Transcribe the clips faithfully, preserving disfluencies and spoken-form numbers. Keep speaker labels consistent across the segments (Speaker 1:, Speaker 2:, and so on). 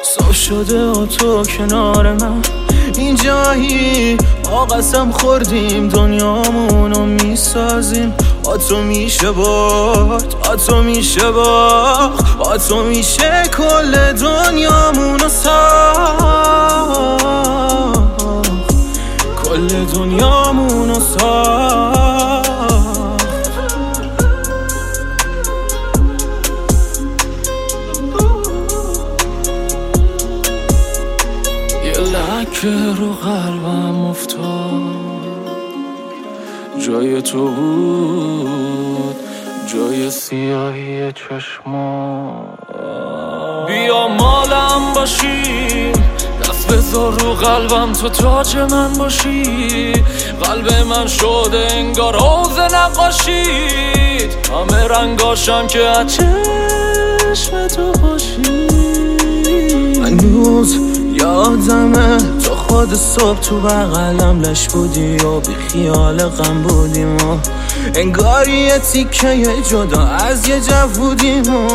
Speaker 1: صاف شده و تو کنار من اینجایی، ما قسم خوردیم دنیامونو میسازیم. با تو میشه برد، با تو میشه باخت، با تو میشه کل دنیامونو ساخت، کل دنیامونو ساخت. یه لکه رو قلبم افتاد، جای تو بود، جای سیاهی چشمات. بیا مالم باشی، دست بذار رو قلبم، تو تاج من باشی. قلب من شده انگار حوض نقاشید، همه رنگاشم که از چشم تو باشی. هنوز یادمه تو خود صبح تو بغلم لش بودی و بی خیال غم بودیم و انگار یه تیکه جدا از یه جو بودیم و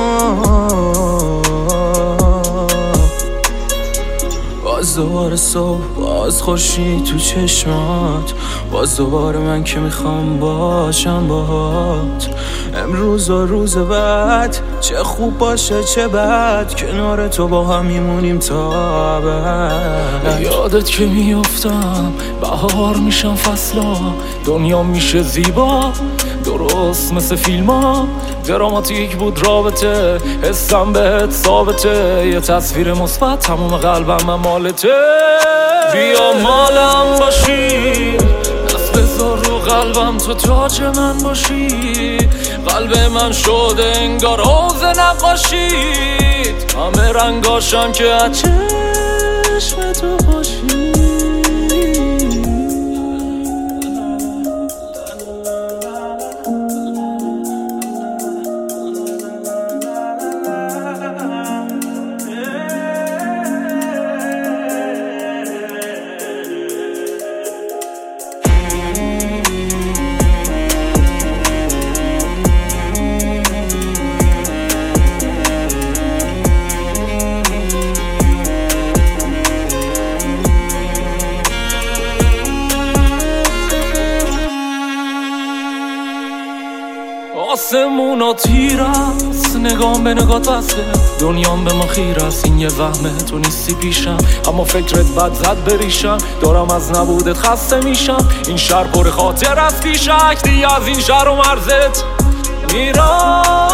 Speaker 1: باز دوباره صبح، باز خورشید تو چشمات، باز دوباره من که میخوام باشم باهات. امروز و روز بعد، چه خوب باشه چه بد، کنار تو با هم میمونیم تا ابد. یادت که میافتم بهار میشم فصلا، دنیا میشه زیبا درست مثل فیلم ها. دراماتیک بود رابطه، حسم بهت ثابته، یه تصویر مثبت تموم قلبم من مالته. بیا مالم باشی، دست بذار رو قلبم، تو تاج من باشی. قلب من شده انگار حوض نقاشید، همه رنگاشم که از چشم تو باشی. آسمونا تیر است، نگام به نگات بسته، دنیام به ما خیر است. این یه وهمه تو نیستی پیشم، اما فکرت بد زد بریشم. دارم از نبودت خسته میشم، این شهر پر خاطر از پیشک، دیگه از این شهر و مرزت میرم.